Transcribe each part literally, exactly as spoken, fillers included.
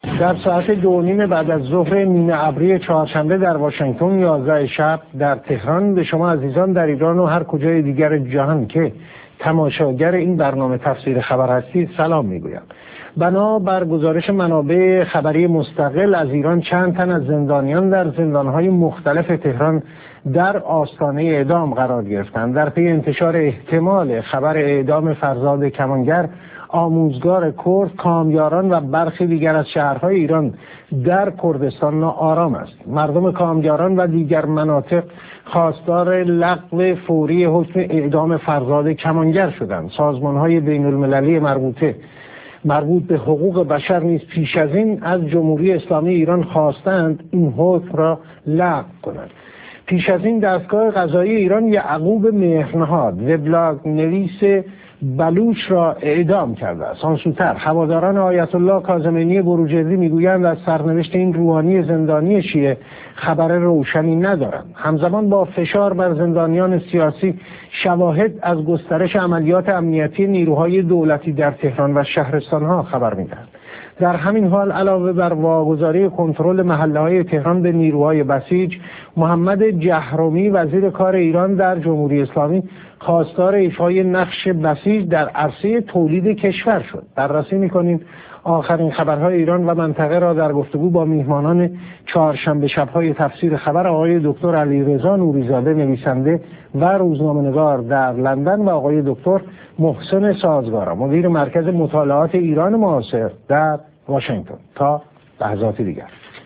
در ساعت دو نیم بعد از ظهر نیمه ابری چهارشنبه در واشنگتن، یازده شب در تهران، به شما عزیزان در ایران و هر کجای دیگر جهان که تماشاگر این برنامه تفسیر خبر هستید سلام میگویم. بنا بر گزارش منابع خبری مستقل از ایران، چند تن از زندانیان در زندانهای مختلف تهران در آستانه اعدام قرار گرفتند. در پی انتشار احتمال خبر اعدام فرزاد کمانگر، آموزگار کرد، کامیاران و برخی دیگر از شهرهای ایران در کردستان ناآرام است. مردم کامیاران و دیگر مناطق خواستار لغو فوری حکم اعدام فرزاد کمانگر شدند. سازمان‌های بین المللی مربوطه مربوط به حقوق بشر نیز پیش از این از جمهوری اسلامی ایران خواستند این حکم را لغو کنند. پیش از این دستگاه قضایی ایران یعقوب مهرنهاد، وبلاگ نویس بلوچ را اعدام کرده است. آن سوتر هواداران آیت الله کاظمینی بروجردی میگویند از سرنوشت این روحانی زندانی شیعه خبر روشنی ندارند. همزمان با فشار بر زندانیان سیاسی، شواهد از گسترش عملیات امنیتی نیروهای دولتی در تهران و شهرستانها خبر میدهند. در همین حال علاوه بر واگذاری کنترل محله‌های تهران به نیروهای بسیج، محمد جهرومی وزیر کار ایران در جمهوری اسلامی خواستار ایفای نقش بسیج در عرصه تولید کشور شد. بررسی می‌کنیم آخرین خبرهای ایران و منطقه را در گفتگو با میهمانان چهارشنبه شب‌های تفسیر خبر، آقای دکتر علیرضا نوری‌زاده نویسنده و روزنامه‌نگار در لندن و آقای دکتر محسن سازگارا مدیر مرکز مطالعات ایران معاصر در واشنگتن. تا لحظاتی دیگر.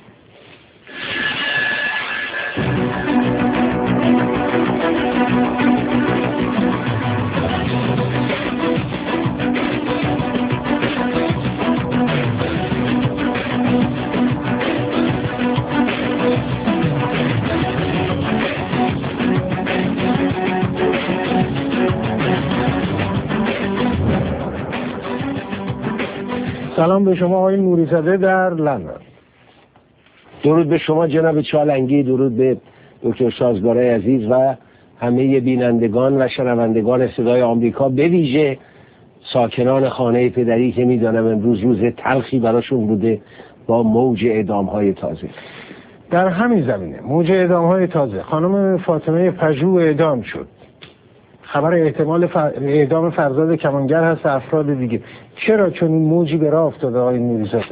سلام به شما آقای نوری‌زاده در لندن. درود به شما جناب چالنگی، درود به دکتر سازگارای عزیز و همه بینندگان و شنوندگان صدای آمریکا، به ویژه ساکنان خانه پدری که میدانم امروز روز تلخی براشون بوده با موج اعدام‌های تازه. در همین زمینه موج اعدام‌های تازه، خانم فاطمه پژوه اعدام شد. خبر احتمال ف... اعدام فرزاد کمانگر هست، افراد دیگه. چرا چون این موجی به راه افتاده آقای نوری‌زاده؟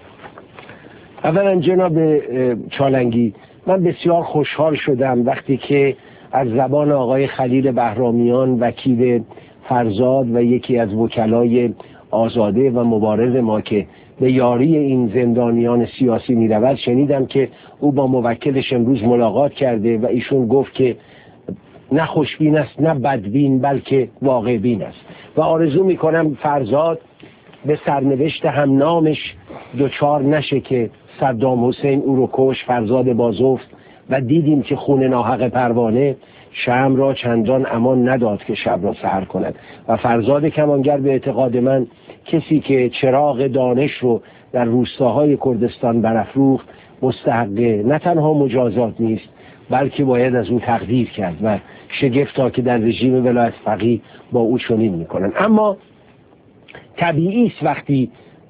اولا جناب چالنگی، من بسیار خوشحال شدم وقتی که از زبان آقای خلیل بهرامیان وکیل فرزاد و یکی از وکلای آزاده و مبارز ما که به یاری این زندانیان سیاسی می رود شنیدم که او با موکلش امروز ملاقات کرده و ایشون گفت که نه خوشبین است نه بدبین بلکه واقع بین است و آرزو می کنم فرزاد به سرنوشت هم نامش دوچار نشه که صدام حسین او رو کش، فرزاد بازفت، و دیدیم که خون ناحق پروانه شمع را چندان امان نداد که شب را سحر کند و فرزاد کمانگر به اعتقاد من کسی که چراغ دانش رو در روستاهای کردستان برافروخت مستحق نه تنها مجازات نیست بلکه باید از او تقدیر کرد و شگفتا که در رژیم ولایت فقیه با او چنین میکنن. اما طبیعی است وقتی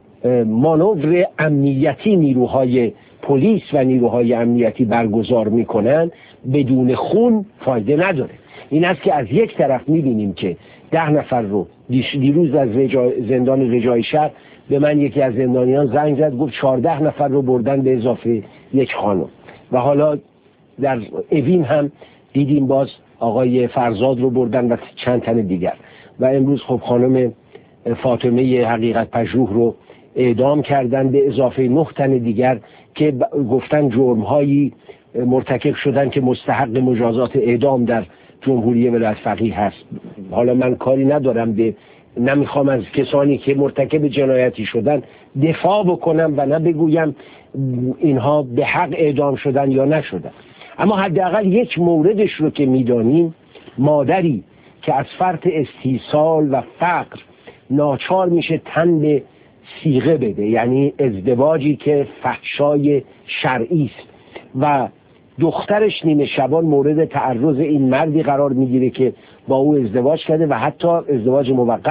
مانور امنیتی نیروهای پلیس و نیروهای امنیتی برگزار میکنن بدون خون فایده نداره. این است که از یک طرف میبینیم که ده نفر رو دیروز از رجا زندان رجای شهر به من یکی از زندانیان زنگ زد، گفت چهارده نفر رو بردن به اضافه یک خانم و حالا در اوین هم دیدیم باز آقای فرزاد رو بردن و چند تن دیگر و امروز خب خانم فاطمه حقیقت پژوه رو اعدام کردن به اضافه نه تن دیگر که گفتن جرم‌هایی مرتکب شدن که مستحق مجازات اعدام در جمهوری ولایت فقیه هست. حالا من کاری ندارم، به نمیخوام از کسانی که مرتکب جنایتی شدن دفاع بکنم و نه بگویم اینها به حق اعدام شدن یا نشدن، اما حداقل یک موردش رو که میدانیم، مادری که از فرط استیصال و فقر ناچار میشه تن به صیغه بده، یعنی ازدواجی که فحشای شرعی است و دخترش نیمه شبان مورد تعرض این مردی قرار میگیره که با او ازدواج کرده و حتی ازدواج موقت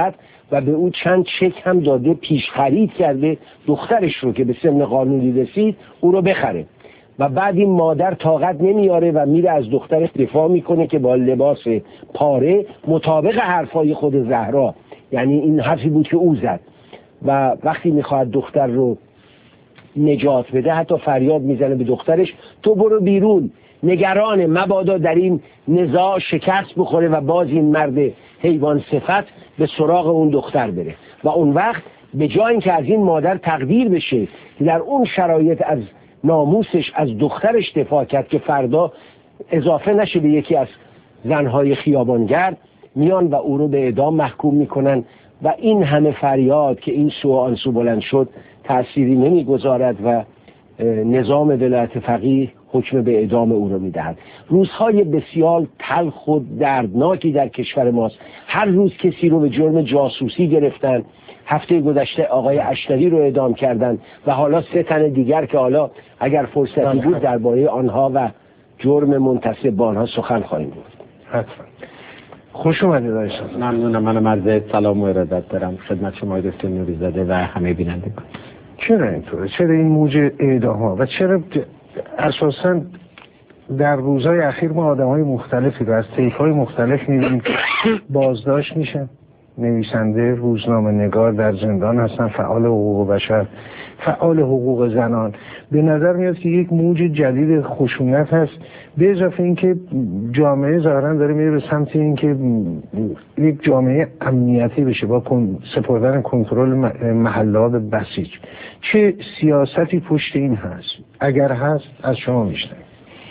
و به او چند چک هم داده، پیش خرید کرده دخترش رو که به سن قانونی رسید او رو بخره و بعد این مادر طاقت نمیاره و میره از دخترش دفاع میکنه که با لباس پاره مطابق حرفای خود زهرا، یعنی این حرفی بود که او زد، و وقتی میخواد دختر رو نجات بده حتی فریاد میزنه به دخترش تو برو بیرون، نگران مبادا در این نزاع شکست بخوره و باز این مرد حیوان صفت به سراغ اون دختر بره و اون وقت به جای اینکه از این مادر تقدیر بشه که در اون شرایط از ناموسش از دخترش دفاع کرد که فردا اضافه نشه به یکی از زنهای خیابانگرد، میان و او رو به اعدام محکوم میکنن و این همه فریاد که این سو و آن سو بلند شد تأثیری نمیگذارد و نظام ولایت فقیه حکم به اعدام او رو میدهد. روزهای بسیار تلخ و دردناکی در کشور ماست. هر روز کسی رو به جرم جاسوسی گرفتن. هفته گذشته آقای اشتری رو اعدام کردن و حالا سه تن دیگر که حالا اگر فرصتی بود درباره آنها و جرم منتسب به آنها سخن خواهیم گفت. حتما. خوش اومدید آقای شاه. ممنونم. من عرض سلام و ارادت دارم خدمت شما دکتر نوری‌زاده و همه بینندگان. چرا اینطوره؟ چرا این موج اعدام ها و چرا اساساً در روزهای اخیر ما آدم‌های مختلفی رو از طیف‌های مختلف می‌بینیم که بازداشت میشن؟ نویسنده، روزنامه نگار در زندان هستن، فعال حقوق بشر، فعال حقوق زنان. به نظر میاد که یک موج جدید خشونت هست، به اضافه اینکه جامعه ظاهرا داره میره به سمت اینکه یک جامعه امنیتی بشه با سپردن کنترل محلات بسیج. چه سیاستی پشت این هست؟ اگر هست از شما میشنویم.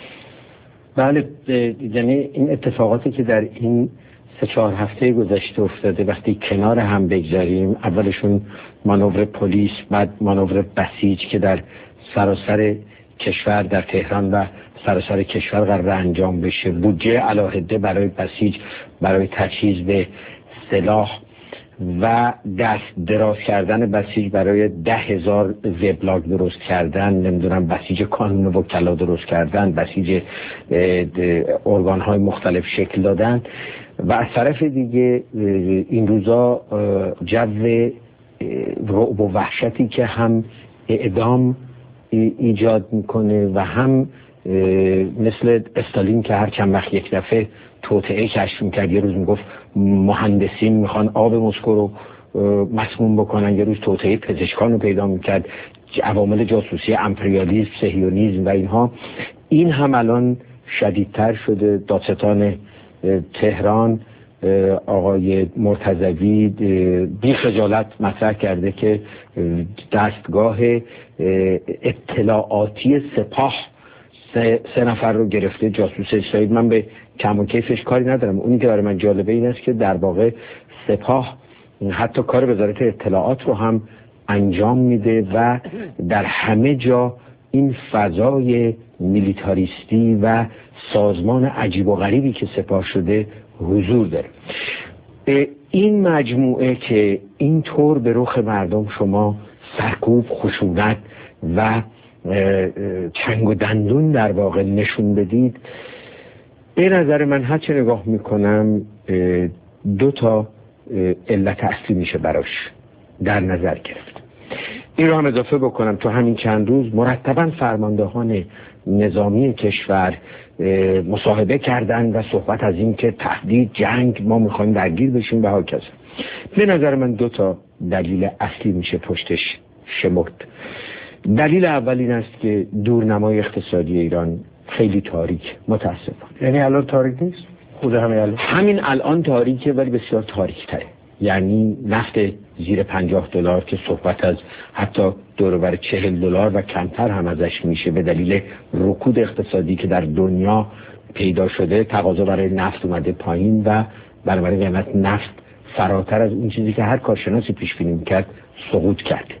بله، یعنی این اتفاقاتی که در این سه چهار هفته گذشته افتاده وقتی کنار هم بگذاریم، اولشون مانور پلیس، بعد مانور بسیج که در سراسر کشور در تهران و سراسر کشور قرار انجام بشه، بودجه علاهده برای بسیج، برای تجهیز به سلاح و دست دراز کردن بسیج برای ده هزار وبلاگ درست کردن، نمیدونم بسیج کانون وکلا درست کردن، بسیج ارگان‌های مختلف شکل دادن و از طرف دیگه این روزا جو رعب و وحشتی که هم اعدام ایجاد میکنه و هم مثل استالین که هر چند وقت یک دفعه توطئه کشف میکرد، یه روز میگفت مهندسین میخوان آب مسکو رو مسموم بکنن، یه روز توطئه پزشکان رو پیدا میکرد، عوامل جاسوسی، امپریالیسم، صهیونیسم و اینها. این هم الان شدیدتر شده. دادستان تهران آقای مرتضوی بی خجالت مطرح کرده که دستگاه اطلاعاتی سپاه سه, سه نفر رو گرفته جاسوس اسرائیل. من به کم و کیفش کاری ندارم، اونی که برای من جالبه این است که در واقع سپاه حتی کار وزارت اطلاعات رو هم انجام میده و در همه جا این فضای میلیتاریستی و سازمان عجیب و غریبی که سپاه شده حضور داره. این مجموعه که اینطور به رخ مردم شما سرکوب، خشونت و چنگ و دندون در واقع نشون بدید، به نظر من هر چه نگاه میکنم دو تا علت اصلی میشه براش در نظر گرفت. این رو هم اضافه بکنم تو همین چند روز مرتباً فرماندهان نظامی کشور مصاحبه کردن و صحبت از این که تهدید، جنگ، ما میخوایم درگیر بشیم و هاکذا. به نظر من دو تا دلیل اصلی میشه پشتش شمرد. دلیل اول این است که دورنمای اقتصادی ایران خیلی تاریک، متاسفانه. یعنی الان تاریک نیست؟ خود همین الان همین الان تاریکه ولی بسیار تاریک تره. یعنی نفت زیر پنجاه دلار که صحبت از حتی دور و بر چهل دلار و کمتر هم ازش میشه به دلیل رکود اقتصادی که در دنیا پیدا شده، تقاضا برای نفت اومده پایین و بنابراین قیمت نفت فراتر از اون چیزی که هر کارشناسی پیش بینی می‌کرد سقوط کرده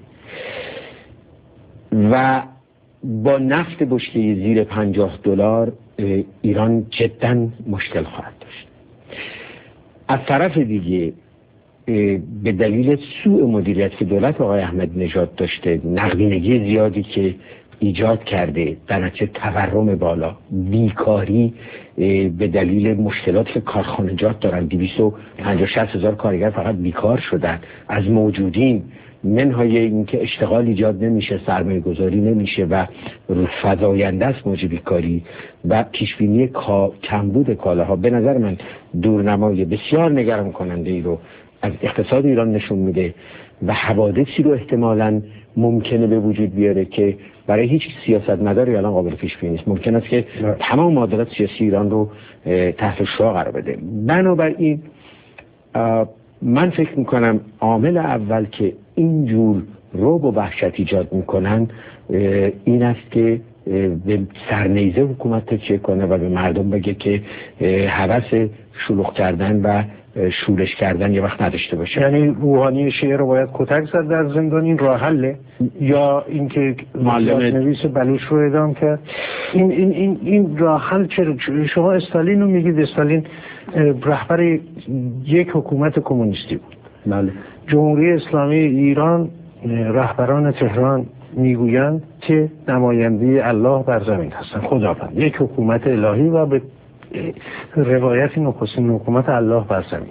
و با نفت بشکه زیر پنجاه دلار ایران جداً مشکل خواهد داشت. از طرف دیگه به دلیل سوء مدیریت که دولت آقای احمدی نژاد داشته، نقدینگی زیادی که ایجاد کرده، در نتیجه تورم بالا، بیکاری به دلیل مشکلات که کارخانجات دارن، دویست و پنجاه شصت هزار کارگر فقط بیکار شدن از موجودین، منهای این که اشتغال ایجاد نمیشه، سرمایه گذاری نمیشه و فزاینده است موج بیکاری و پیشبینی کمبود کالاها. به نظر من دورنمای بسیار نگران کننده ای رو از اقتصاد ایران نشون میده و حوادثی رو احتمالاً ممکنه به وجود بیاره که برای هیچ سیاستمداری الان قابل پیش بینی نیست. ممکن است که نه. تمام معادلات سیاسی ایران رو تحت شعاع قرار بده. بنابراین من فکر میکنم عامل اول که اینجور رعب و وحشت ایجاد میکنن این است که به سرنیزه حکومت تکیه کنه و به مردم بگه که هوس شلوغ کردن و شورش کردن یه وقت نداشته باشه. یعنی روحانی شیعه رو باید کتک زد در زندان، این راه حله؟ یا اینکه معلم نویس بلوچ رو اعدام کرد؟ این این این این راه حل چرا؟ شما استالین رو میگید، استالین رهبر یک حکومت کمونیستی بود. بله. جمهوری اسلامی ایران، رهبران تهران میگویند که نماینده الله بر زمین هستن، خداوند، یک حکومت الهی و به روایت نخستین حکومت الله بر زمین.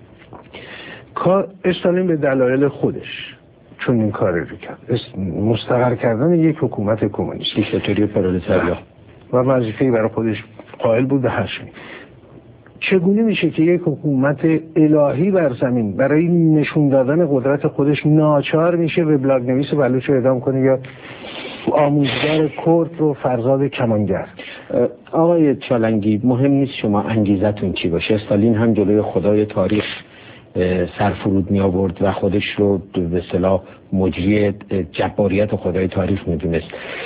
استالین به دلایل خودش چون این کار رو کرد، مستقر کردن یک حکومت کمونیست، دیکتاتوری پرولتاریا و وظیفه‌ای برای خودش قائل بود به هاشمی. چگونه میشه که یک حکومت الهی بر زمین برای نشون دادن قدرت خودش ناچار میشه به بلاگ نویس بلوچ رو اعدام کنه یا آموزگار کرد رو فرزاد کمانگر؟ آقای چالنگی، مهم نیست شما انگیزتون چی باشه. استالین هم جلوی خدای تاریخ سرفرود می آورد و خودش رو به اصطلاح مجری جباریت خدای تاریخ می دونست.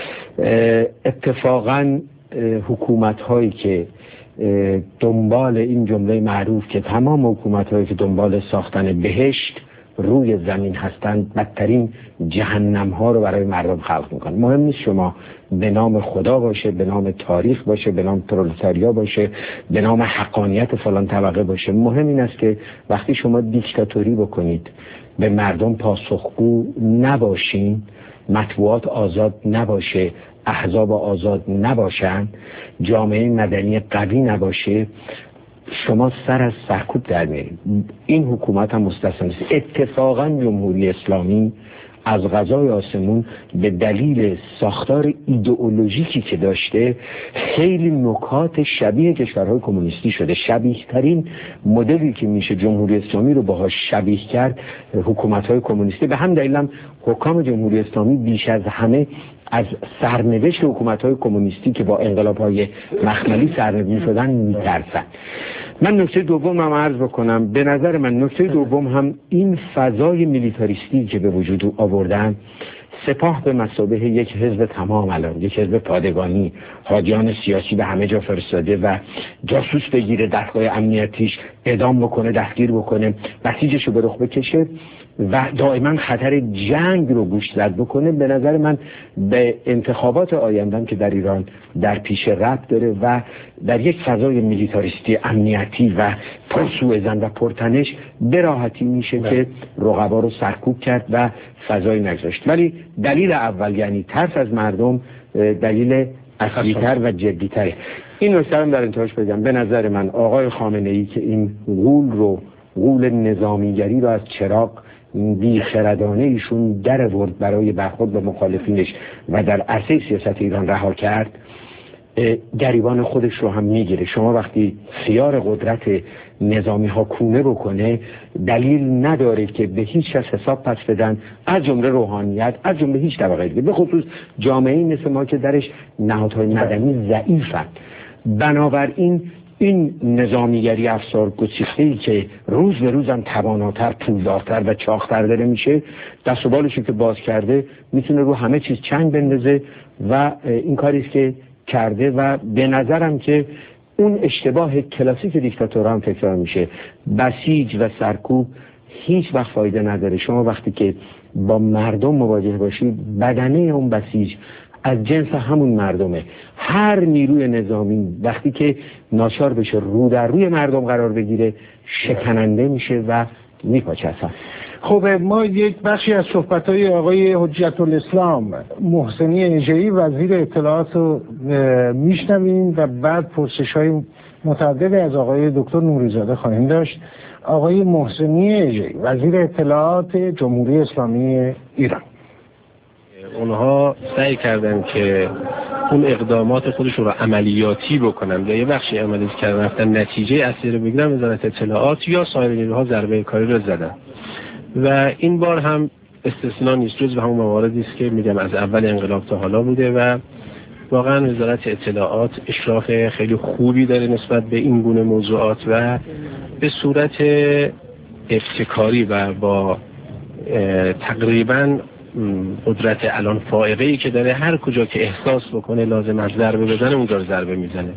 اتفاقا حکومت هایی که دنبال این جمله معروف که تمام حکومت هایی که دنبال ساختن بهشت روی زمین هستند بدترین جهنم ها رو برای مردم خلق میکنن. مهم نیست شما به نام خدا باشه، به نام تاریخ باشه، به نام پرولتاریا باشه، به نام حقانیت فلان طبقه باشه. مهم این است که وقتی شما دیکتاتوری بکنید، به مردم پاسخگو نباشین، مطبوعات آزاد نباشه، احزاب آزاد نباشن، جامعه مدنی قوی نباشه، شما سر از سرکوب در میارید. این حکومت هم مستثنا نیست. اتفاقا جمهوری اسلامی از قضای آسمون به دلیل ساختار ایدئولوژیکی که داشته خیلی نکات شبیه کشورهای کمونیستی شده. شبیه ترین مدلی که میشه جمهوری اسلامی رو باهاش شبیه کرد حکومت‌های کمونیستی. به هم دلیل هم حکام جمهوری اسلامی بیش از همه از سرنوشت حکومت‌های کمونیستی که با انقلاب‌های مخملی سرنگون شدن میترسن. من نکته دوم هم عرض بکنم. به نظر من نکته دوم هم این فضای میلیتاریستی که به وجود آوردن، سپاه به مثابه یک حزب تمام الان، یک حزب پادگانی، حاجیان سیاسی به همه جا فرستاده و جاسوس بگیره، دستگاه امنیتیش اعدام بکنه، دستگیر بکنه، بسیجش رو به رخ بکشه و دائما خطر جنگ رو گوش زد بکنه. به نظر من به انتخابات آینده که در ایران در پیش ربط داره و در یک فضای میلیتاریستی امنیتی و پرسوءظن و پرتنش به راحتی میشه نه. که رقبا رو سرکوب کرد و فضایی نگذاشت. ولی دلیل اول یعنی ترس از مردم دلیل اصلی‌تر و جدی‌تره. این نکته رو در انتهاش بگم. به نظر من آقای خامنه‌ای که این غول رو غول نظامیگری رو از چراغ بیخردانه ایشون در ورد برای برخورد با مخالفینش و در عرصه سیاست ایران رها کرد، گریبان خودش رو هم میگیره. شما وقتی خیار قدرت نظامی ها کونه بکنه، دلیل نداره که به هیچ کس حساب پس بدن، از جمله روحانیت، از جمله هیچ طبقه دیگه، به خصوص جامعه مثل ما که درش نهادهای مدنی ضعیفن. بنابراین این نظامیگری افسار گسیخته‌ای که روز به روز هم تواناتر، پولدارتر و چاق‌تر داره میشه، دست و بالشو که باز کرده میتونه رو همه چیز چنگ بندازه و این کاریست که کرده و به نظرم که اون اشتباه کلاسیک دیکتاتورها هم تکرار میشه. بسیج و سرکوب هیچ وقت فایده نداره. شما وقتی که با مردم مواجه باشید، بدنه اون بسیج از جنس همون مردمه. هر نیروی نظامی وقتی که ناچار بشه رو در روی مردم قرار بگیره، شکننده میشه و میپاچه. خب ما یک بخشی از صحبت‌های آقای حجت الاسلام محسنی اژه‌ای وزیر اطلاعات رو میشنویم و بعد پرسش‌های متعددی از آقای دکتر نوری‌زاده خواهیم داشت. آقای محسنی اژه‌ای وزیر اطلاعات جمهوری اسلامی ایران. اونها سعی کردن که اون اقدامات خودشون رو عملیاتی بکنن، یا یه بخشی عملی کردن رفتن نتیجه اصلی رو بگیرن، وزارت اطلاعات یا سایر نیروها ضربه کاری رو زدن و این بار هم استثنا نیست، جز به همون مواردی است که میگم از اول انقلاب تا حالا بوده و واقعا وزارت اطلاعات اشراف خیلی خوبی داره نسبت به این گونه موضوعات و به صورت ابتکاری و با تقریبا قدرت الان فائقه‌ای که داره هر کجا که احساس بکنه لازم است ضربه بزنه اونجا ضربه میزنه.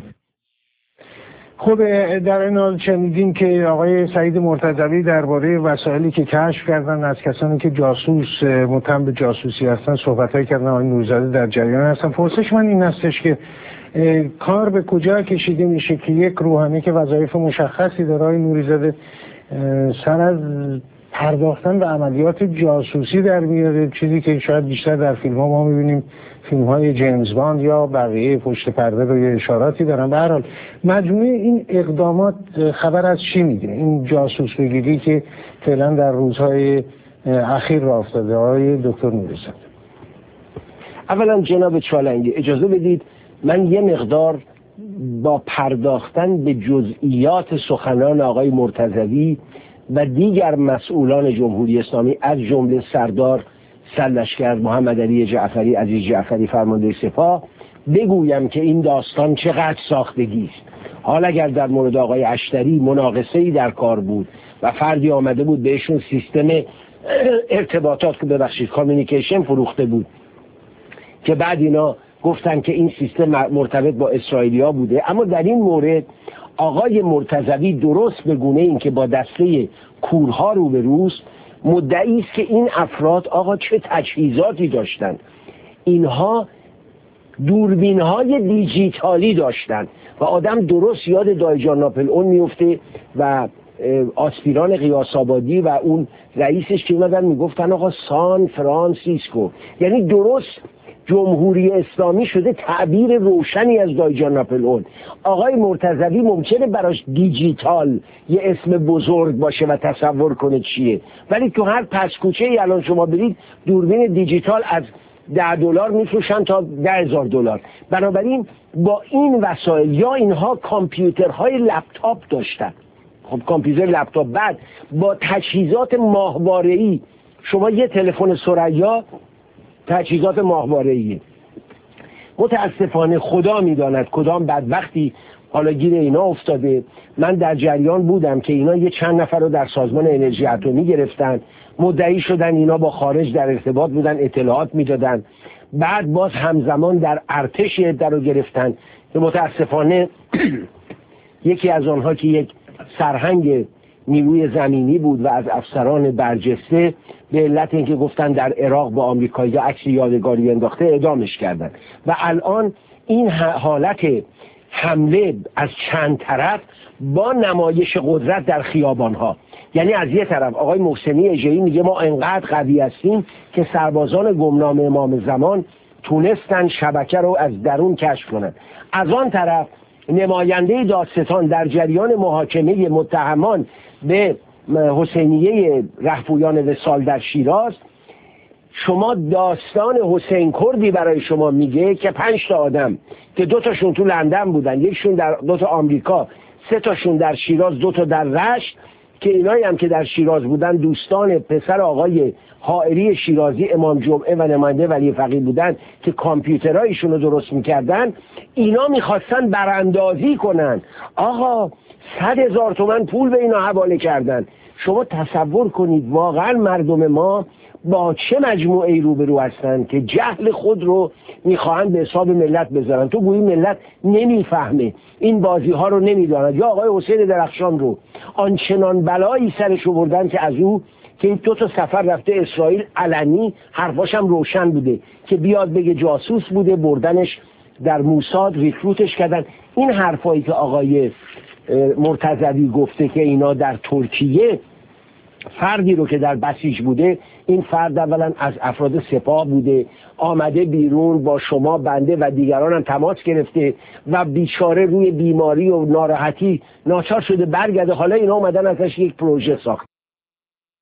خب در این حال شنیدیم که آقای سعید مرتضوی درباره وسایلی که کشف کردن از کسانی که جاسوس متهم به جاسوسی هستن صحبت‌هایی کردن. آقای نوری‌زاده در جریان هستن. پرسش من این هستش که کار به کجا کشیده میشه که یک روحانی که وظایف مشخصی داره آقای نوری‌زاده سر از پرداختن به عملیات جاسوسی در میاره، چیزی که شاید بیشتر در فیلم ها ما میبینیم، فیلم های جیمز باند یا بقیه پشت پرده رو یه اشاراتی دارن. به هر حال مجموعه این اقدامات خبر از چی میگه؟ این جاسوس بگیری که فعلا در روزهای اخیر راه افتاده آقای دکتر نوری‌زاده. اولا جناب چالنگی اجازه بدید من یه مقدار با پرداختن به جزئیات سخنان آقای مرتضوی و دیگر مسئولان جمهوری اسلامی از جمله سردار سرلشکر محمد علی جعفری عزیز جعفری فرمانده سپاه بگویم که این داستان چقدر ساختگی است. حالا اگر در مورد آقای اشتری مناقصه‌ای در کار بود و فردی آمده بود بهشون سیستم ارتباطات که ببخشید کامیونیکیشن فروخته بود که بعد اینا گفتن که این سیستم مرتبط با اسرائیلیا بوده، اما در این مورد آقای مرتضوی درست به گونه این که با دسته کورها روبروست مدعی است که این افراد آقا چه تجهیزاتی داشتن. اینها دوربین های دیجیتالی داشتن و آدم درست یاد دایجان ناپلئون میفته و آسپیران قیاس آبادی و اون رئیسش که اومدن میگفتن آقا سان فرانسیسکو، یعنی درست جمهوری اسلامی شده تعبیر روشنی از دایجان ناپلئون. آقای مرتضوی ممکنه براش دیجیتال یه اسم بزرگ باشه و تصور کنه چیه، ولی تو هر پس کوچه ای الان شما برید دوربین دیجیتال از ده دلار میفروشن تا ده هزار دلار. بنابراین با این وسایل یا اینها کامپیوترهای لپتاپ داشتن، خب کامپیوتر لپتاپ، بعد با تجهیزات ماهواره‌ای، شما یه تلفن ثریا تجهیزات ماهواره‌ای، متاسفانه خدا میداند کدام بدبختی حالا گیر اینا افتاده. من در جریان بودم که اینا یه چند نفر رو در سازمان انرژی اتمی گرفتن، مدعی شدن اینا با خارج در ارتباط بودن، اطلاعات میدادن، بعد باز همزمان در ارتش در رو گرفتن که متاسفانه یکی از آنها که یک سرهنگ نیروی زمینی بود و از افسران برجسته به علت اینکه گفتن در عراق با آمریکایی عکس یادگاری انداخته اعدامش کردن و الان این حالت حمله از چند طرف با نمایش قدرت در خیابانها، یعنی از یه طرف آقای محسنی اژه‌ای میگه ما انقدر قوی هستیم که سربازان گمنام امام زمان تونستن شبکه رو از درون کشف کنن، از آن طرف نماینده دادستان در جریان محاکمه متهمان به حسینیه رهپویان وصال در شیراز شما داستان حسین کردی برای شما میگه که پنج تا آدم که دو تاشون تو لندن بودن، یکشون در دو تا آمریکا، سه تاشون در شیراز، دو تا در رشت، که اینایی هم که در شیراز بودن دوستان پسر آقای حائری شیرازی امام جمعه و نماینده ولی فقیه بودن که کامپیوترایشون رو درست میکردن. اینا میخواستن براندازی کنن، آقا صد هزار تومن پول به اینا حواله کردن. شما تصور کنید واقعا مردم ما با چه مجموعه ای روبرو هستن که جهل خود رو میخواهند به حساب ملت بذارن. تو گویی ملت نمیفهمه، این بازی ها رو نمیداند. یا آقای حسین درخشان رو آنچنان بلایی سرش آوردن که از او که این دو تا سفر رفته اسرائیل علنی، حرفاش هم روشن بوده که بیاد بگه جاسوس بوده، بردنش در موساد ریکروتش کردن. این حرفایی که آقای مرتضوی گفته که اینا در ترکیه فردی رو که در بسیج بوده، این فرد اولا از افراد سپاه بوده، آمده بیرون با شما بنده و دیگران هم تماس گرفته و بیچاره روی بیماری و ناراحتی ناچار شده برگرده. حالا اینا اومدن ازش یک پروژه ساخت.